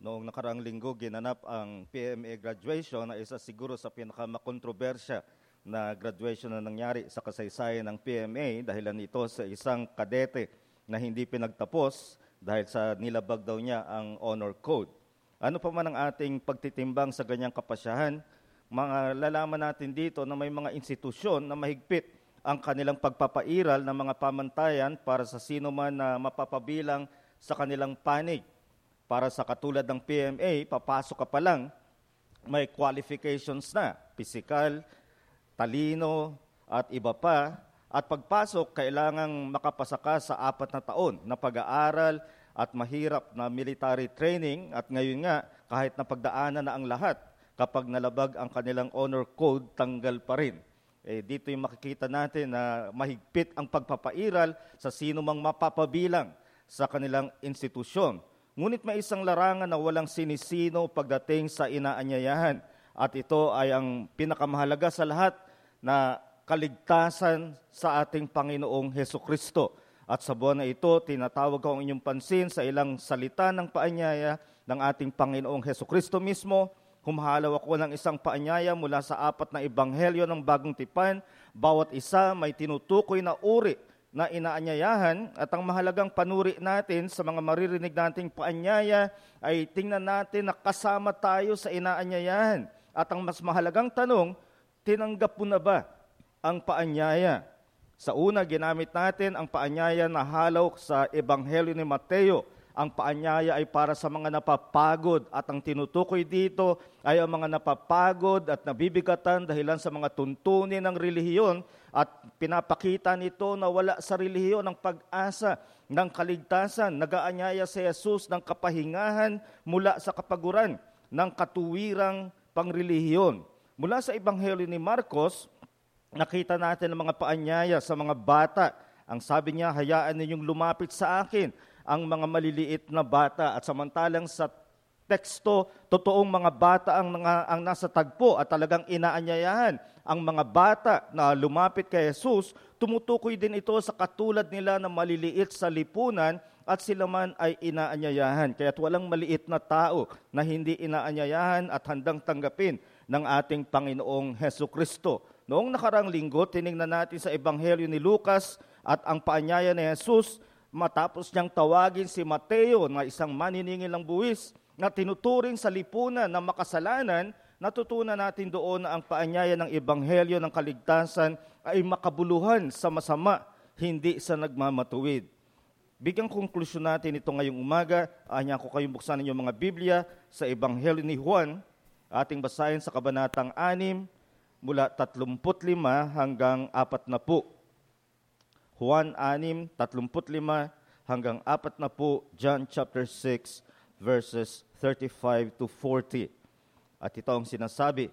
Noong nakaraang linggo, ginanap ang PMA graduation na isa siguro sa pinakamakontrobersya na graduation na nangyari sa kasaysayan ng PMA dahilan ito sa isang kadete na hindi pinagtapos dahil sa nilabag daw niya ang honor code. Ano pa man ang ating pagtitimbang sa ganyang kapasyahan, lalaman natin dito na may mga institusyon na mahigpit ang kanilang pagpapairal ng mga pamantayan para sa sino man na mapapabilang sa kanilang panig. Para sa katulad ng PMA, papasok ka pa lang, may qualifications na, pisikal, talino, at iba pa. At pagpasok, kailangang makapasa ka sa 4 na taon na pag-aaral at mahirap na military training. At ngayon nga, kahit napagdaanan na ang lahat, kapag nalabag ang kanilang honor code, tanggal pa rin. Dito yung makikita natin na mahigpit ang pagpapairal sa sino mang mapapabilang sa kanilang institusyon. Ngunit may isang larangan na walang sinisino pagdating sa inaanyayahan. At ito ay ang pinakamahalaga sa lahat na kaligtasan sa ating Panginoong Hesukristo. At sa buwan na ito, tinatawag ko ang inyong pansin sa ilang salita ng paanyaya ng ating Panginoong Hesukristo mismo. Humahalaw ako ng isang paanyaya mula sa 4 na ebanghelyo ng Bagong Tipan. Bawat isa may tinutukoy na uri na inaanyayahan, at ang mahalagang panuri natin sa mga maririnig nating paanyaya ay tingnan natin na kasama tayo sa inaanyayahan. At ang mas mahalagang tanong, tinanggap mo na ba ang paanyaya? Sa una, ginamit natin ang paanyaya na halaw sa Ebanghelyo ni Mateo. Ang paanyaya ay para sa mga napapagod, at ang tinutukoy dito ay ang mga napapagod at nabibigatan dahilan sa mga tuntunin ng relihiyon, at pinapakita nito na wala sa relihiyon ang pag-asa ng kaligtasan. Nag-aanyaya si Jesus ng kapahingahan mula sa kapaguran ng katuwirang pangrelihiyon. Mula sa Ebanghelyo ni Marcos, nakita natin ang mga paanyaya sa mga bata. Ang sabi niya, hayaan ninyong lumapit sa akin ang mga maliliit na bata, at samantalang sa teksto, totoong mga bata ang nasa tagpo at talagang inaanyayahan ang mga bata na lumapit kay Jesus. Tumutukoy din ito sa katulad nila na maliliit sa lipunan, at sila man ay inaanyayahan. Kaya't walang maliit na tao na hindi inaanyayahan at handang tanggapin ng ating Panginoong Hesukristo. Noong nakarang linggo, tiningnan natin sa Ebanghelyo ni Lucas at ang paanyaya ni Jesus matapos niyang tawagin si Mateo na isang maniningil ng buwis na tinuturing sa lipunan ng makasalanan. Natutunan natin doon na ang paanyaya ng Ebanghelyo ng kaligtasan ay makabuluhan sa masama, hindi sa nagmamatuwid. Bigyang konklusyon natin ito ngayong umaga. Anya ko kayong buksan ninyong mga Biblia sa Ebanghelyo ni Juan. Ating basahin sa kabanatang 6 mula 35 hanggang 40. Juan 6:35 hanggang 40, John chapter 6 verses 35 to 40. At ito ang sinasabi.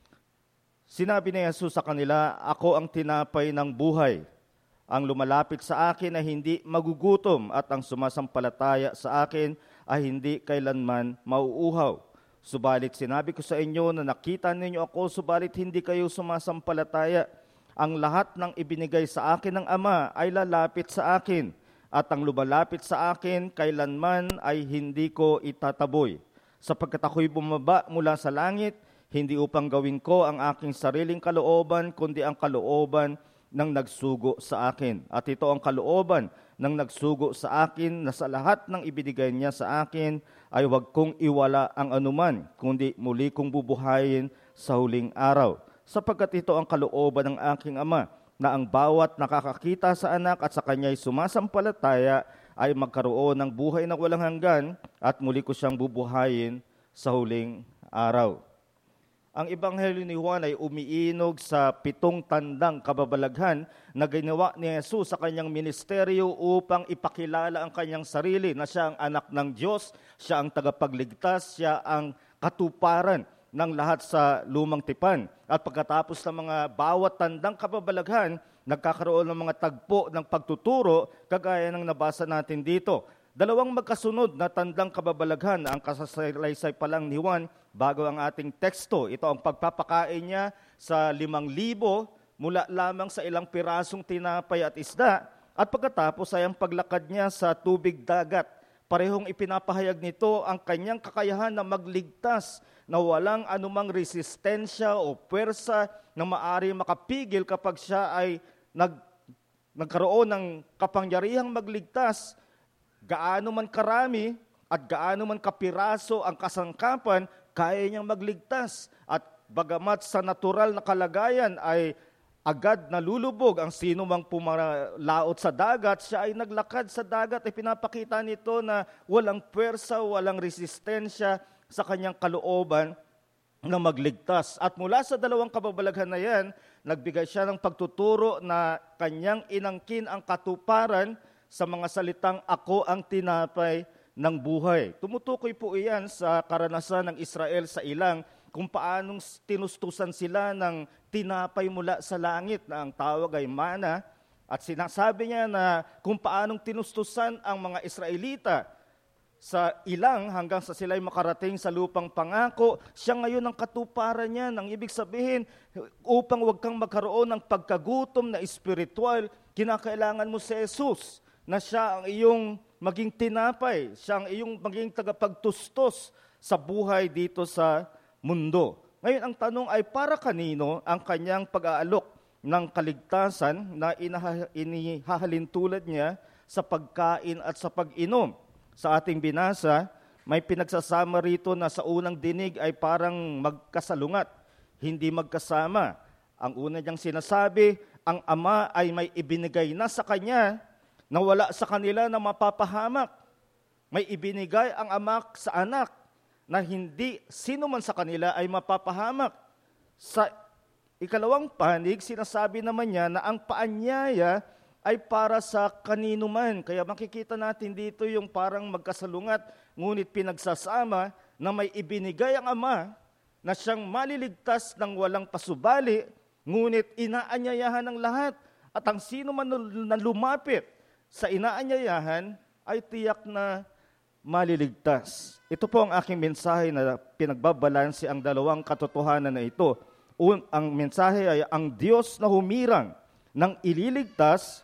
Sinabi ni Jesus sa kanila, ako ang tinapay ng buhay. Ang lumalapit sa akin ay hindi magugutom, at ang sumasampalataya sa akin ay hindi kailanman mauuhaw. Subalit sinabi ko sa inyo na nakita ninyo ako, subalit hindi kayo sumasampalataya. Ang lahat ng ibinigay sa akin ng Ama ay lalapit sa akin, at ang lumalapit sa akin kailanman ay hindi ko itataboy. Sapagkat ako'y bumaba mula sa langit, hindi upang gawin ko ang aking sariling kalooban, kundi ang kalooban ng nagsugo sa akin. At ito ang kalooban ng nagsugo sa akin, na sa lahat ng ibinigay niya sa akin ay huwag kong iwala ang anuman, kundi muli kong bubuhayin sa huling araw. Sapagkat ito ang kalooban ng aking Ama, na ang bawat nakakakita sa anak at sa kanya'y sumasampalataya ay magkaroon ng buhay na walang hanggan, at muli ko siyang bubuhayin sa huling araw. Ang Ebanghelyo ni Juan ay umiinog sa 7 tandang kababalaghan na ginawa ni Jesus sa kanyang ministeryo upang ipakilala ang kanyang sarili na siya ang anak ng Diyos, siya ang tagapagligtas, siya ang katuparan ng lahat sa lumang tipan. At pagkatapos ng mga bawat tandang kababalaghan, nagkakaroon ng mga tagpo ng pagtuturo, kagaya ng nabasa natin dito. 2 magkasunod na tandang kababalaghan ang kasasalaysay pa lang ni Juan bago ang ating teksto. Ito ang pagpapakain niya sa 5,000 mula lamang sa ilang pirasong tinapay at isda, at pagkatapos ay ang paglakad niya sa tubig dagat Parehong ipinapahayag nito ang kanyang kakayahan na magligtas na walang anumang resistensya o puwersa na maaari makapigil kapag siya ay nagkaroon ng kapangyarihang magligtas. Gaano man karami at gaano man kapiraso ang kasangkapan, kaya niyang magligtas. At bagamat sa natural na kalagayan ay agad nalulubog ang sino mang pumalaot sa dagat, siya ay naglakad sa dagat, ay pinapakita nito na walang puwersa, walang resistensya sa kanyang kalooban na magligtas. At mula sa dalawang kababalaghan na yan, nagbigay siya ng pagtuturo na kanyang inangkin ang katuparan sa mga salitang, "Ako ang tinapay ng buhay." Tumutukoy po iyan sa karanasan ng Israel sa ilang kung paanong tinustusan sila ng tinapay mula sa langit na ang tawag ay mana. At sinasabi niya na kung paanong tinustusan ang mga Israelita sa ilang hanggang sa sila'y makarating sa lupang pangako, siya ngayon ang katuparan niya. Ang ibig sabihin, upang wag kang magkaroon ng pagkagutom na espiritual, kinakailangan mo si Jesus na siya ang iyong maging tinapay, siya ang iyong maging tagapagtustos sa buhay dito sa mundo. Ngayon, ang tanong ay para kanino ang kanyang pag-aalok ng kaligtasan na inihahalintulad niya sa pagkain at sa pag-inom? Sa ating binasa, may pinagsasama rito na sa unang dinig ay parang magkasalungat, hindi magkasama. Ang una niyang sinasabi, ang ama ay may ibinigay na sa kanya na wala sa kanila na mapapahamak. May ibinigay ang ama sa anak na hindi sino man sa kanila ay mapapahamak. Sa ikalawang panig, sinasabi naman niya na ang paanyaya ay para sa kanino man. Kaya makikita natin dito yung parang magkasalungat, ngunit pinagsasama na may ibinigay ang ama na siyang maliligtas ng walang pasubali, ngunit inaanyayahan ng lahat. At ang sino man na lumapit sa inaanyayahan ay tiyak na maliligtas. Ito po ang aking mensahe na pinagbabalanse ang dalawang katotohanan na ito. Ang mensahe ay ang Diyos na humirang ng ililigtas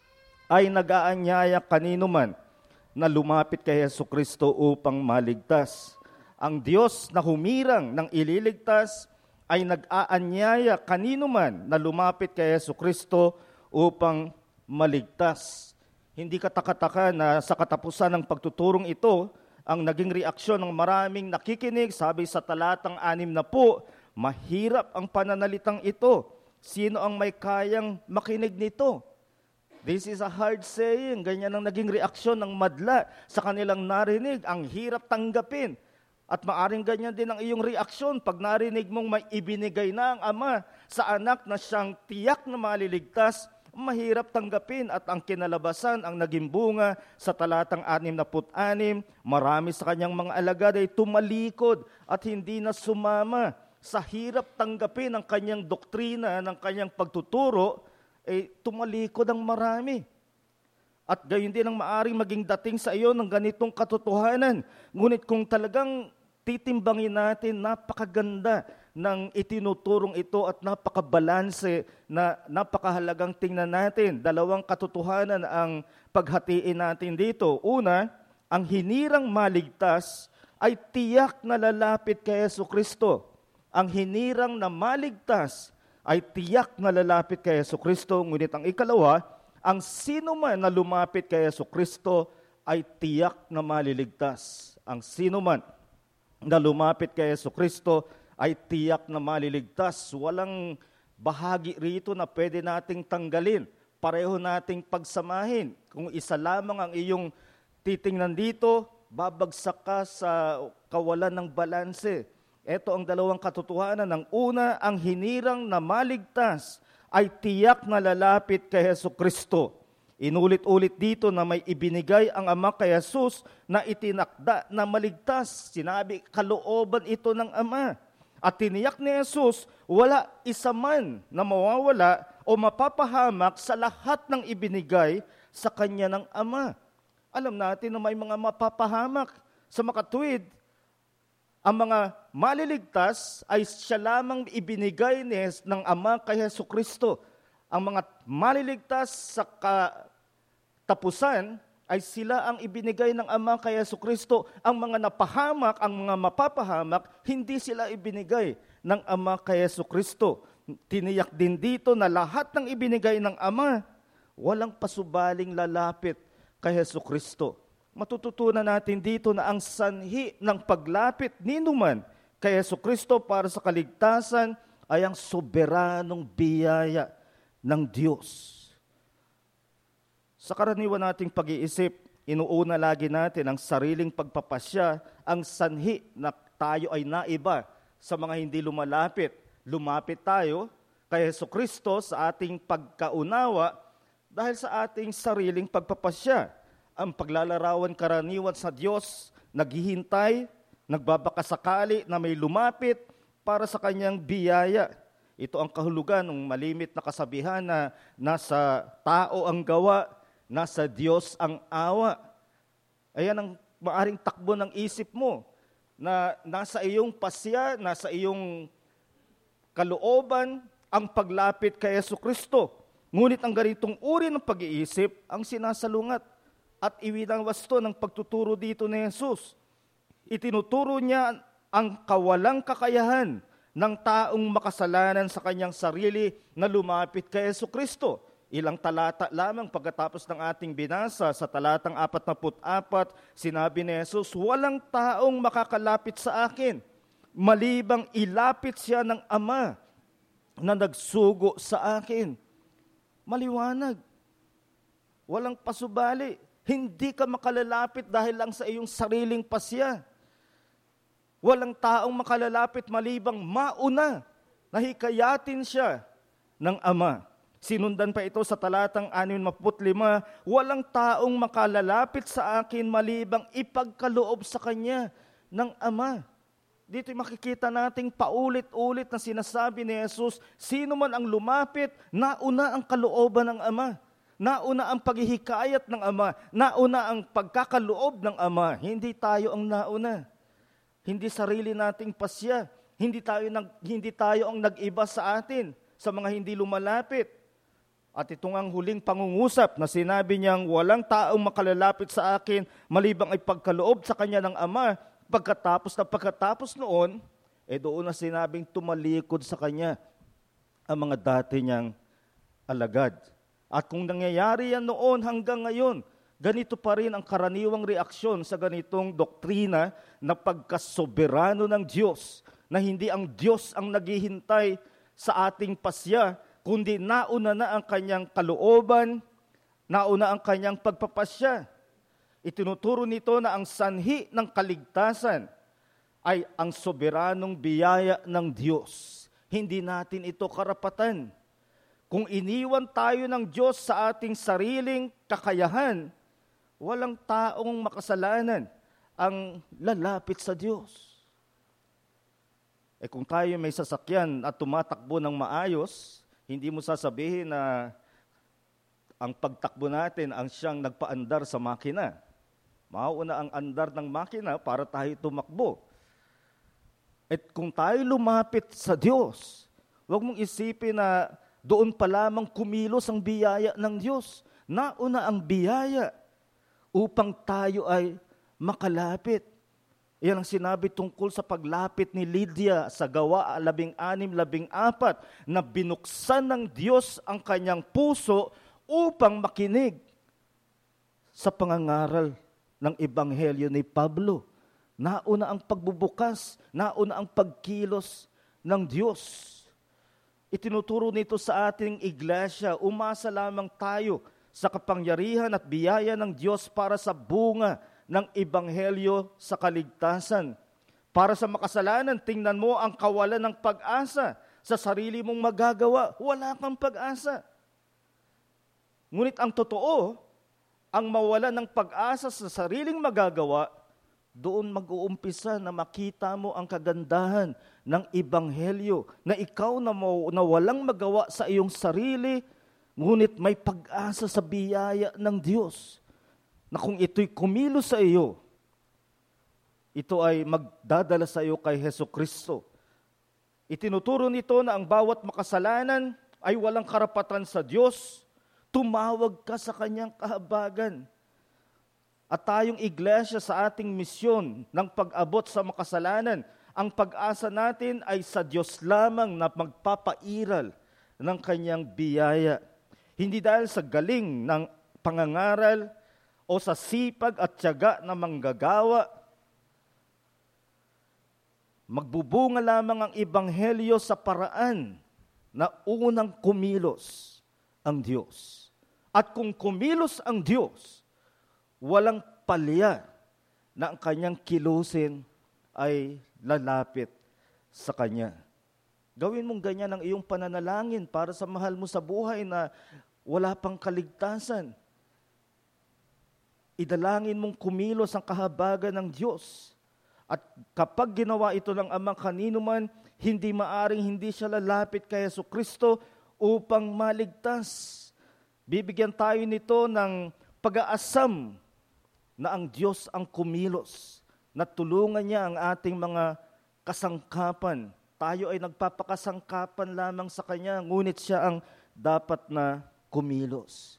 ay nag-aanyaya kanino man na lumapit kay Jesucristo upang maligtas. Ang Diyos na humirang ng ililigtas ay nag-aanyaya kanino man na lumapit kay Jesucristo upang maligtas. Hindi katakataka na sa katapusan ng pagtuturong ito, ang naging reaksyon ng maraming nakikinig, sabi sa talatang 60, mahirap ang pananalitang ito. Sino ang may kayang makinig nito? This is a hard saying. Ganyan ang naging reaksyon ng madla sa kanilang narinig. Ang hirap tanggapin. At maaring ganyan din ang iyong reaksyon pag narinig mong may ibinigay na ang ama sa anak na siyang tiyak na maliligtas. Mahirap tanggapin at ang kinalabasan, ang naging bunga sa talatang 66, marami sa kanyang mga alagad ay tumalikod at hindi na sumama. Sa hirap tanggapin ang kanyang doktrina, ng kanyang pagtuturo, tumalikod ang marami. At gayon din ang maaring maging dating sa iyo ng ganitong katotohanan. Ngunit kung talagang titimbangin natin, napakaganda ng itinuturong ito at napakabalanse na napakahalagang tingnan natin. Dalawang katotohanan ang paghatiin natin dito. Una, ang hinirang maligtas ay tiyak na lalapit kay Jesucristo. Ang hinirang na maligtas ay tiyak na lalapit kay Jesucristo. Ngunit ang ikalawa, ang sino man na lumapit kay Jesucristo ay tiyak na maliligtas. Ang sino man na lumapit kay Jesucristo ay tiyak na maliligtas. Walang bahagi rito na pwede nating tanggalin. Pareho nating pagsamahin. Kung isa lamang ang iyong titingnan dito, babagsak ka sa kawalan ng balanse. Ito ang dalawang katotohanan. Ang una, ang hinirang na maligtas ay tiyak na lalapit kay Jesucristo. Inulit-ulit dito na may ibinigay ang Ama kay Jesus na itinakda na maligtas. Sinabi, kalooban ito ng Ama. At tiniyak ni Jesus, wala isa man na mawawala o mapapahamak sa lahat ng ibinigay sa Kanya ng Ama. Alam natin na may mga mapapahamak. Sa makatuwid, ang mga maliligtas ay siya lamang ibinigay ng Ama kay Jesucristo. Ang mga maliligtas sa katapusan ay sila ang ibinigay ng Ama kay Jesucristo. Ang mga napahamak, ang mga mapapahamak, hindi sila ibinigay ng Ama kay Jesucristo. Tiniyak din dito na lahat ng ibinigay ng Ama, walang pasubaling lalapit kay Jesucristo. Matututunan natin dito na ang sanhi ng paglapit ni numan kay Jesucristo para sa kaligtasan ay ang soberanong biyaya ng Diyos. Sa karaniwan nating pag-iisip, inuuna lagi natin ang sariling pagpapasya, ang sanhi na tayo ay naiba sa mga hindi lumalapit. Lumapit tayo kay Jesucristo sa ating pagkaunawa dahil sa ating sariling pagpapasya. Ang paglalarawan karaniwan sa Diyos, naghihintay, nagbabakasakali na may lumapit para sa kanyang biyaya. Ito ang kahulugan ng malimit na kasabihan na nasa tao ang gawa, nasa Diyos ang awa. Ayan ang maaring takbo ng isip mo na nasa iyong pasya, nasa iyong kalooban ang paglapit kay Jesucristo. Ngunit ang ganitong uri ng pag-iisip ang sinasalungat at iwinangwasto ng pagtuturo dito ni Jesus. Itinuturo niya ang kawalang kakayahan ng taong makasalanan sa kanyang sarili na lumapit kay Jesucristo. Ilang talata lamang pagkatapos ng ating binasa sa talatang 44, sinabi ni Jesus, walang taong makakalapit sa akin, malibang ilapit siya ng Ama na nagsugo sa akin. Maliwanag. Walang pasubali. Hindi ka makalalapit dahil lang sa iyong sariling pasya. Walang taong makalalapit malibang mauna na hikayatin siya ng Ama. Sinundan pa ito sa talatang 65, walang taong makalalapit sa akin malibang ipagkaloob sa Kanya ng Ama. Dito makikita nating paulit-ulit na sinasabi ni Jesus, sino man ang lumapit, nauna ang kalooban ng Ama. Nauna ang paghihikayat ng Ama. Nauna ang pagkakaloob ng Ama. Hindi tayo ang nauna. Hindi sarili nating pasya. Hindi tayo ang nag-iba sa atin, sa mga hindi lumalapit. At itong ang huling pangungusap na sinabi niyang walang taong makalalapit sa akin malibang ay pagkaloob sa kanya ng Ama. Pagkatapos noon, doon na sinabing tumalikod sa kanya ang mga dati niyang alagad. At kung nangyayari yan noon hanggang ngayon, ganito pa rin ang karaniwang reaksyon sa ganitong doktrina na pagkasoberano ng Diyos, na hindi ang Diyos ang naghihintay sa ating pasya, kundi nauna na ang kanyang kalooban, nauna ang kanyang pagpapasya. Itinuturo nito na ang sanhi ng kaligtasan ay ang soberanong biyaya ng Diyos. Hindi natin ito karapatan. Kung iniwan tayo ng Diyos sa ating sariling kakayahan, walang taong makasalanan ang lalapit sa Diyos. Kung tayo may sasakyan at tumatakbo ng maayos, hindi mo sasabihin na ang pagtakbo natin ang siyang nagpaandar sa makina. Mauuna ang andar ng makina para tayo tumakbo. At kung tayo lumapit sa Diyos, huwag mong isipin na doon pa lamang kumilos ang biyaya ng Diyos. Nauna ang biyaya upang tayo ay makalapit. Yan ang sinabi tungkol sa paglapit ni Lydia sa Gawa 16:14 na binuksan ng Diyos ang kanyang puso upang makinig sa pangangaral ng Ebanghelyo ni Pablo. Nauna ang pagbubukas, nauna ang pagkilos ng Diyos. Itinuturo nito sa ating iglesia, umasa lamang tayo sa kapangyarihan at biyaya ng Diyos para sa bunga ng Ebanghelyo sa kaligtasan. Para sa makasalanan, tingnan mo ang kawalan ng pag-asa. Sa sarili mong magagawa, wala kang pag-asa. Ngunit ang totoo, ang mawala ng pag-asa sa sariling magagawa, doon mag-uumpisa na makita mo ang kagandahan ng Ebanghelyo na ikaw na walang magawa sa iyong sarili, ngunit may pag-asa sa biyaya ng Diyos. Na kung ito'y kumilos sa iyo, ito ay magdadala sa iyo kay Jesucristo. Itinuturo nito na ang bawat makasalanan ay walang karapatan sa Diyos. Tumawag ka sa kanyang kahabagan. At tayong iglesia sa ating misyon ng pag-abot sa makasalanan, ang pag-asa natin ay sa Diyos lamang na magpapairal ng kanyang biyaya. Hindi dahil sa galing ng pangangaral o sa sipag at tiyaga na manggagawa. Magbubunga lamang ang ebanghelyo sa paraan na unang kumilos ang Diyos. At kung kumilos ang Diyos, walang palya na ang kanyang kilusin ay lalapit sa Kanya. Gawin mong ganyan ang iyong pananalangin para sa mahal mo sa buhay na wala pang kaligtasan. Idalangin mong kumilos ang kahabagan ng Diyos. At kapag ginawa ito ng Ama kanino man, hindi maaring hindi siya lalapit kay Jesucristo upang maligtas. Bibigyan tayo nito ng pag-aasam na ang Diyos ang kumilos, na tulungan niya ang ating mga kasangkapan. Tayo ay nagpapakasangkapan lamang sa Kanya, ngunit siya ang dapat na kumilos.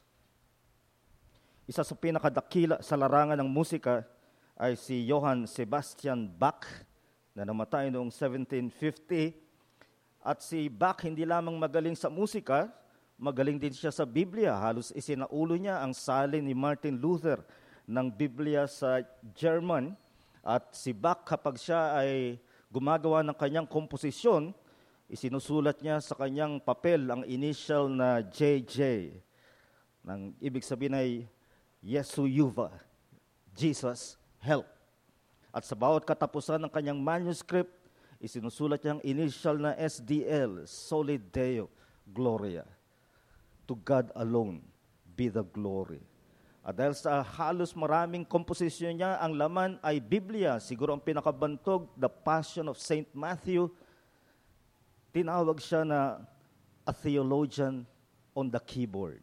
Isa sa pinakadakila sa larangan ng musika ay si Johann Sebastian Bach, na namatay noong 1750. At si Bach hindi lamang magaling sa musika, magaling din siya sa Biblia. Halos isinaulo niya ang salin ni Martin Luther ng Biblia sa German. At si Bach, kapag siya ay gumagawa ng kanyang komposisyon, isinusulat niya sa kanyang papel ang initial na JJ. Nang ibig sabihin ay Jesu Juva, Jesus help. At sa bawat katapusan ng kanyang manuscript, isinusulat niya ang initial na SDL, Soli Deo Gloria. To God alone be the glory. At dahil sa halos maraming komposisyon niya, ang laman ay Biblia. Siguro ang pinakabantog, The Passion of St. Matthew. Tinawag siya na a theologian on the keyboard.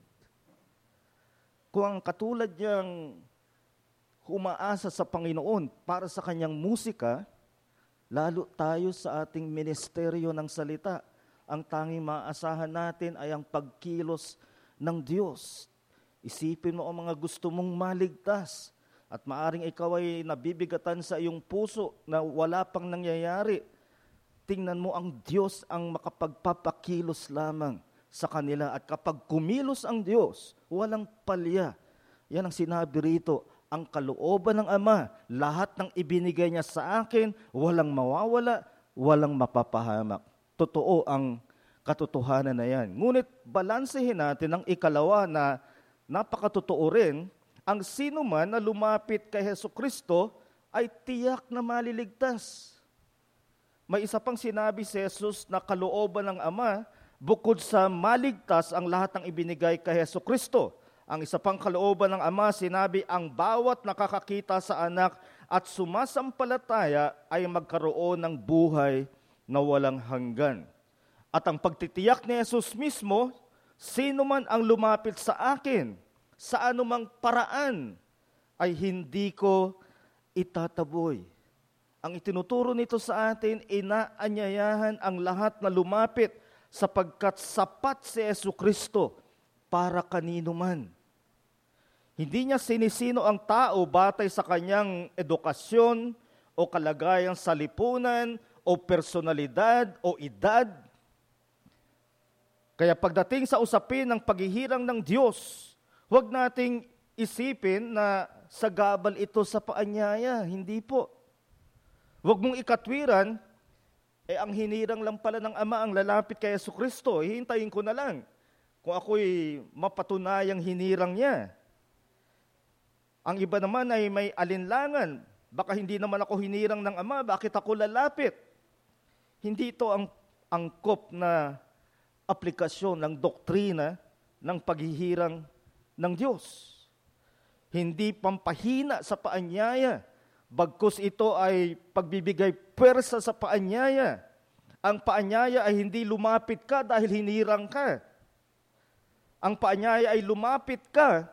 Kung ang katulad niyang umaasa sa Panginoon para sa kanyang musika, lalo tayo sa ating ministeryo ng salita. Ang tanging maaasahan natin ay ang pagkilos ng Diyos. Isipin mo ang mga gusto mong maligtas at maaring ikaw ay nabibigatan sa iyong puso na wala pang nangyayari. Tingnan mo ang Diyos ang makapagpapakilos lamang sa kanila. At kapag kumilos ang Diyos, walang palya. Yan ang sinabi rito, ang kalooban ng Ama, lahat ng ibinigay niya sa akin, walang mawawala, walang mapapahamak. Totoo ang katotohanan na yan. Ngunit balansehin natin ang ikalawa na napakatotoo rin, ang sino man na lumapit kay Jesucristo ay tiyak na maliligtas. May isa pang sinabi si Jesus na kalooban ng Ama, bukod sa maligtas ang lahat ng ibinigay kay Jesucristo. Ang isa pang kalooban ng Ama, sinabi, ang bawat nakakakita sa anak at sumasampalataya ay magkaroon ng buhay na walang hanggan. At ang pagtitiyak ni Jesus mismo, sino man ang lumapit sa akin, sa anumang paraan, ay hindi ko itataboy. Ang itinuturo nito sa atin, inaanyayahan ang lahat na lumapit sapagkat sapat si Jesucristo para kanino man. Hindi niya sinisino ang tao batay sa kanyang edukasyon o kalagayang sa lipunan o personalidad o edad. Kaya pagdating sa usapin ng paghihirang ng Diyos, huwag nating isipin na sagabal ito sa paanyaya. Hindi po. Huwag mong ikatwiran, ang hinirang lang pala ng Ama ang lalapit kay Jesucristo. Hihintayin ko na lang kung ako'y mapatunayang hinirang niya. Ang iba naman ay may alinlangan. Baka hindi naman ako hinirang ng Ama, bakit ako lalapit? Hindi ito ang angkop na aplikasyon ng doktrina ng paghihirang ng Diyos. Hindi pampahina sa paanyaya, bagkus ito ay pagbibigay pwersa sa paanyaya. Ang paanyaya ay hindi lumapit ka dahil hinirang ka. Ang paanyaya ay lumapit ka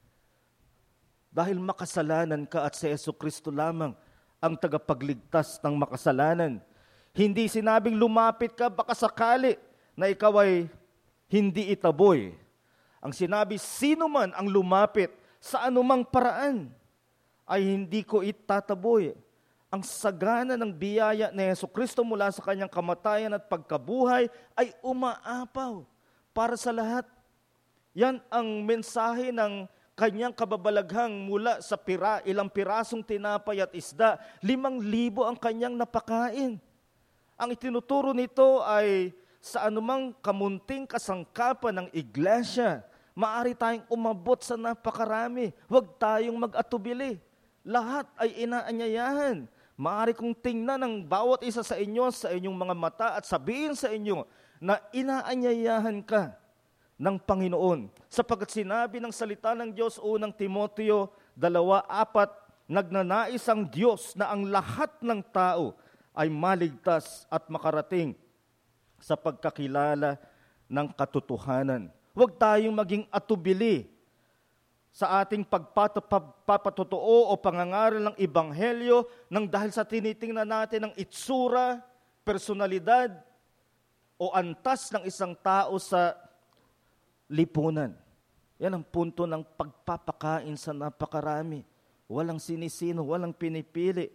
dahil makasalanan ka at si Jesucristo lamang ang tagapagligtas ng makasalanan. Hindi sinabing lumapit ka baka sakali na ikaw ay hindi itaboy. Ang sinabi, sino man ang lumapit sa anumang paraan. ay hindi ko itataboy. Ang sagana ng biyaya ni Jesucristo mula sa kanyang kamatayan at pagkabuhay ay umaapaw para sa lahat. Yan ang mensahe ng kanyang kababalaghang mula sa ilang pirasong tinapay at isda. 5,000 ang kanyang napakain. Ang itinuturo nito ay sa anumang kamunting kasangkapan ng iglesia, maaari tayong umabot sa napakarami. Huwag tayong mag-atubili. Lahat ay inaanyayahan. Maaari kong tingnan ng bawat isa sa inyo sa inyong mga mata at sabihin sa inyo na inaanyayahan ka ng Panginoon. Sapagkat sinabi ng salita ng Diyos, unang Timoteo 2:4, nagnanais ang Diyos na ang lahat ng tao ay maligtas at makarating sa pagkakilala ng katotohanan. Huwag tayong maging atubili sa ating pagpapatotoo o pangangaral ng Ebanghelyo nang dahil sa tinitingnan natin ang itsura, personalidad o antas ng isang tao sa lipunan. Yan ang punto ng pagpapakain sa napakarami. Walang sinisino, walang pinipili.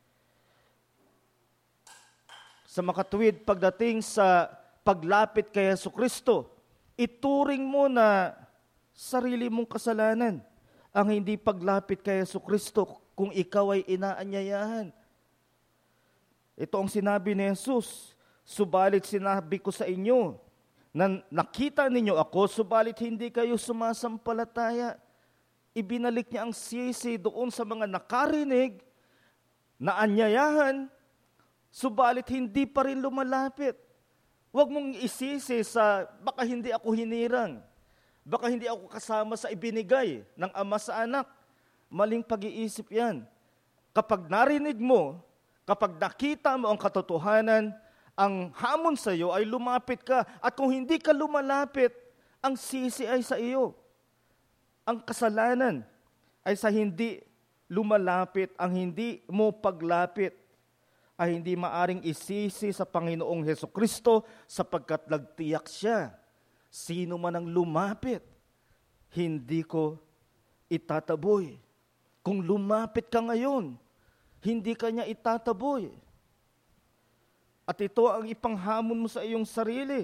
Sa makatuwid pagdating sa paglapit kay Jesucristo, ituring mo na sarili mong kasalanan ang hindi paglapit kay Jesucristo kung ikaw ay inaanyayahan. Ito ang sinabi ni Jesus, subalit sinabi ko sa inyo, na nakita ninyo ako, subalit hindi kayo sumasampalataya. Ibinalik niya ang sisi doon sa mga nakarinig na anyayahan, subalit hindi pa rin lumalapit. Huwag mong isisi sa baka hindi ako hinirang, baka hindi ako kasama sa ibinigay ng Ama sa Anak. Maling pag-iisip yan. Kapag narinig mo, kapag nakita mo ang katotohanan, ang hamon sa iyo ay lumapit ka. At kung hindi ka lumalapit, ang sisi ay sa iyo. Ang kasalanan ay sa hindi lumalapit, ang hindi mo paglapit ay hindi maaring isisi sa Panginoong Hesukristo sapagkat nagtiyak siya. Sino man ang lumapit, hindi ko itataboy. Kung lumapit ka ngayon, hindi ka niya itataboy. At ito ang ipanghamon mo sa iyong sarili.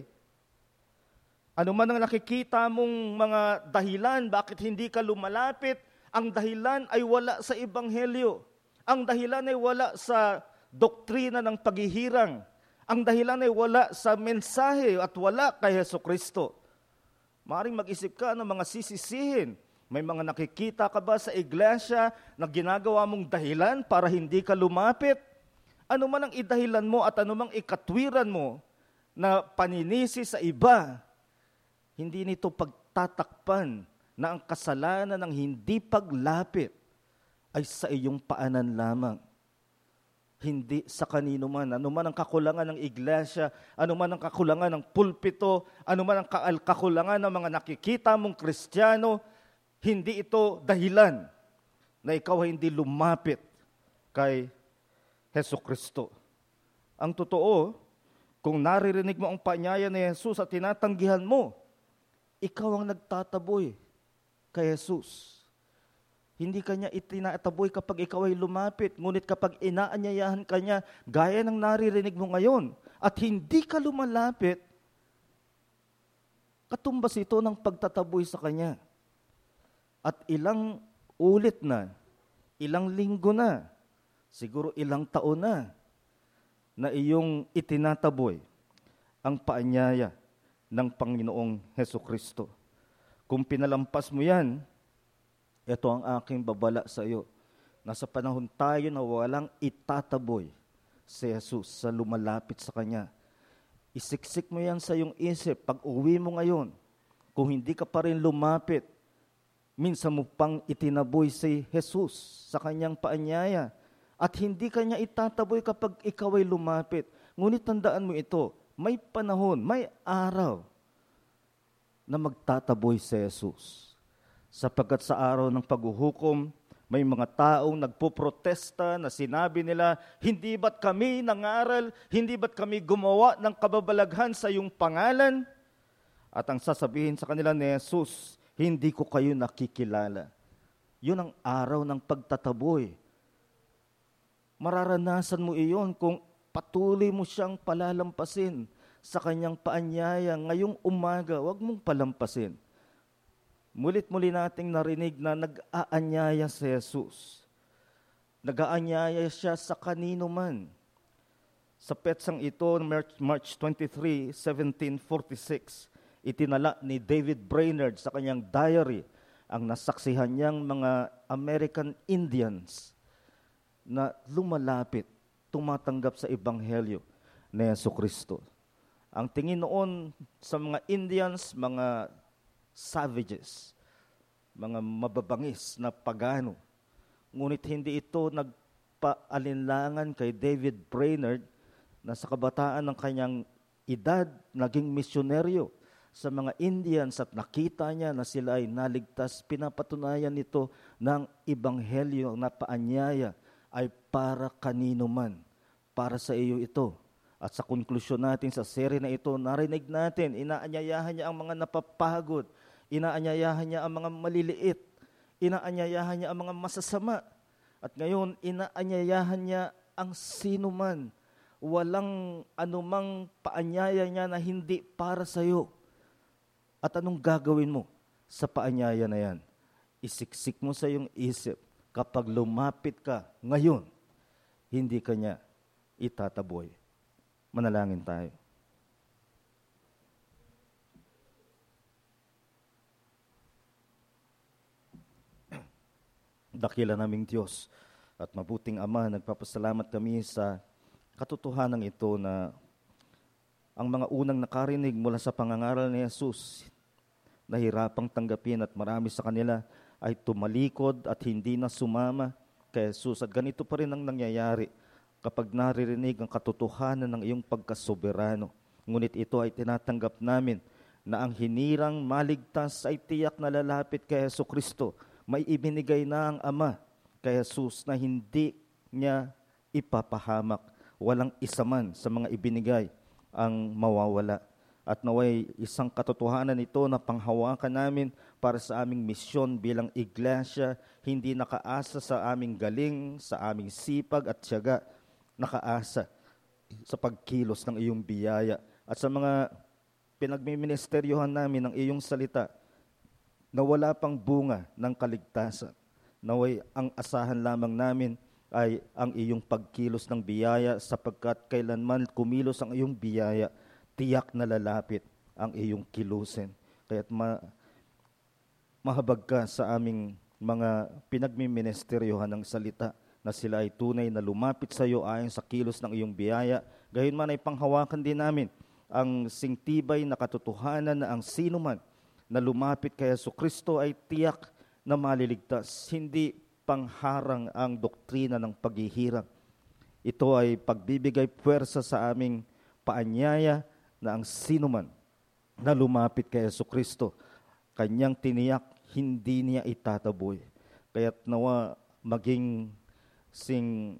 Ano man ang nakikita mong mga dahilan, bakit hindi ka lumalapit, ang dahilan ay wala sa Ebanghelyo. Ang dahilan ay wala sa doktrina ng paghihirang. Ang dahilan ay wala sa mensahe at wala kay Jesucristo. Maaaring mag-isip ka ng mga sisisihin. May mga nakikita ka ba sa iglesia na ginagawa mong dahilan para hindi ka lumapit? Ano man ang idahilan mo at ano mang ikatwiran mo na paninisi sa iba, hindi nito pagtatakpan na ang kasalanan ng hindi paglapit ay sa iyong paanan lamang. Hindi sa kanino man. Ano man ang kakulangan ng iglesia, ano man ang kakulangan ng pulpito, ano man ang kakulangan ng mga nakikita mong Kristiyano, hindi ito dahilan na ikaw ay hindi lumapit kay Hesukristo. Ang totoo, kung naririnig mo ang paanyaya ni Jesus at tinatanggihan mo, ikaw ang nagtataboy kay Jesus. Hindi kanya itinataboy kapag ikaw ay lumapit, ngunit kapag inaanyayahan kanya, gaya ng naririnig mo ngayon, at hindi ka lumalapit, katumbas ito ng pagtataboy sa kanya. At ilang ulit na, ilang linggo na, siguro ilang taon na iyong itinataboy ang paanyaya ng Panginoong Hesukristo. Kung pinalampas mo yan, ito ang aking babala sa iyo. Nasa panahon tayo na walang itataboy si Jesus sa lumalapit sa Kanya. Isiksik mo yan sa iyong isip. Pag uwi mo ngayon, kung hindi ka pa rin lumapit, minsan mo pang itinaboy si Jesus sa Kanyang paanyaya. At hindi Kanya itataboy kapag ikaw ay lumapit. Ngunit tandaan mo ito, may panahon, may araw na magtataboy si Jesus. Sapagkat sa araw ng paghuhukom, may mga taong nagpoprotesta na sinabi nila, hindi ba't kami nangaral, hindi ba't kami gumawa ng kababalaghan sa iyong pangalan? At ang sasabihin sa kanila ni Jesus, hindi ko kayo nakikilala. Yun ang araw ng pagtataboy. Mararanasan mo iyon kung patuloy mo siyang palalampasin sa kanyang paanyaya. Ngayong umaga, huwag mong palampasin. Mulit-muli nating narinig na nag-aanyaya si Jesus. Nag-aanyaya siya sa kanino man. Sa petsang ito, March 23, 1746, itinala ni David Brainerd sa kanyang diary ang nasaksihan niyang mga American Indians na lumalapit, tumatanggap sa Ebanghelyo ni Jesucristo. Ang tingin noon sa mga Indians, mga savages, mga mababangis na pagano. Ngunit hindi ito nagpaalinlangan kay David Brainerd na sa kabataan ng kanyang edad, naging misyonaryo sa mga Indians at nakita niya na sila ay naligtas. Pinapatunayan nito ng Ebanghelyo na paanyaya ay para kanino man, para sa iyo ito. At sa konklusyon natin sa serye na ito, narinig natin, inaanyayahan niya ang mga napapagod, inaanyayahan niya ang mga maliliit, inaanyayahan niya ang mga masasama. At ngayon, inaanyayahan niya ang sino man. Walang anumang paanyaya niya na hindi para sa iyo. At anong gagawin mo sa paanyaya na yan? Isiksik mo sa iyong isip, kapag lumapit ka ngayon, hindi ka niya itataboy. Manalangin tayo. Dakila naming Diyos at mabuting Ama, nagpapasalamat kami sa katotohanan ito na ang mga unang nakarinig mula sa pangangaral ni Jesus, nahirapang tanggapin at marami sa kanila ay tumalikod at hindi na sumama kay Jesus. At ganito pa rin ang nangyayari kapag naririnig ang katotohanan ng iyong pagkasoberano. Ngunit ito ay tinatanggap namin na ang hinirang maligtas ay tiyak na lalapit kay Jesucristo. May ibinigay na ang Ama kay Jesus na hindi niya ipapahamak. Walang isa man sa mga ibinigay ang mawawala. At naway isang katotohanan ito na panghawakan namin para sa aming misyon bilang iglesia, hindi nakaasa sa aming galing, sa aming sipag at tiyaga, nakaasa sa pagkilos ng iyong biyaya. At sa mga pinagmiministeryohan namin ng iyong salita, na wala pang bunga ng kaligtasan. Naway ang asahan lamang namin ay ang iyong pagkilos ng biyaya, sapagkat kailanman kumilos ang iyong biyaya, tiyak na lalapit ang iyong kilusin. Kaya't mahabag ka sa aming mga pinagmiministeryohan ng salita na sila ay tunay na lumapit sa iyo ayon sa kilos ng iyong biyaya. Gayunman ay panghawakan din namin ang singtibay na katotohanan na ang sino man na lumapit kay Jesucristo ay tiyak na maliligtas. Hindi pangharang ang doktrina ng paghihirang. Ito ay pagbibigay puwersa sa aming paanyaya na ang sino man na lumapit kay Jesucristo, kanyang tiniyak, hindi niya itataboy. Kaya't nawa maging sing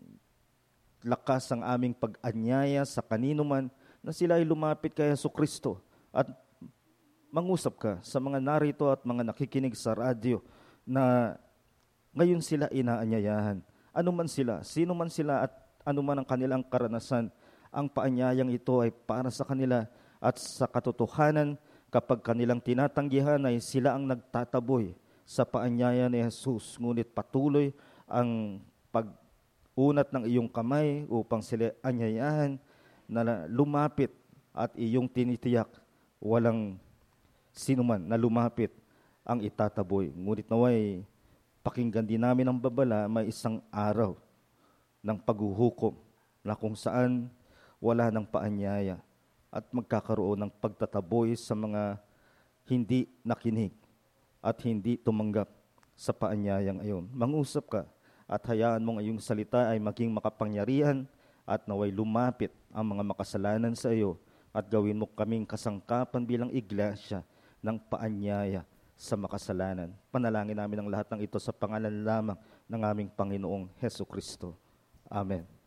lakas ang aming pag-anyaya sa kanino man na sila ay lumapit kay Jesucristo. At mangusap ka sa mga narito at mga nakikinig sa radyo na ngayon sila inaanyayahan. Ano man sila, sino man sila at ano man ang kanilang karanasan, ang paanyayang ito ay para sa kanila at sa katotohanan kapag kanilang tinatanggihan ay sila ang nagtataboy sa paanyaya ni Jesus. Ngunit patuloy ang pag-unat ng iyong kamay upang sila anyayahan na lumapit at iyong tinitiyak walang sino man na lumapit ang itataboy. Ngunit naway pakinggan din namin ang babala, may isang araw ng paghuhukom na kung saan wala ng paanyaya at magkakaroon ng pagtataboy sa mga hindi nakinig at hindi tumanggap sa paanyayang ayon. Mangusap ka at hayaan mong iyong salita ay maging makapangyarihan at naway lumapit ang mga makasalanan sa iyo at gawin mo kaming kasangkapan bilang iglesia ng paanyaya sa makasalanan. Panalangin namin ang lahat ng ito sa pangalan lamang ng aming Panginoong Hesukristo. Amen.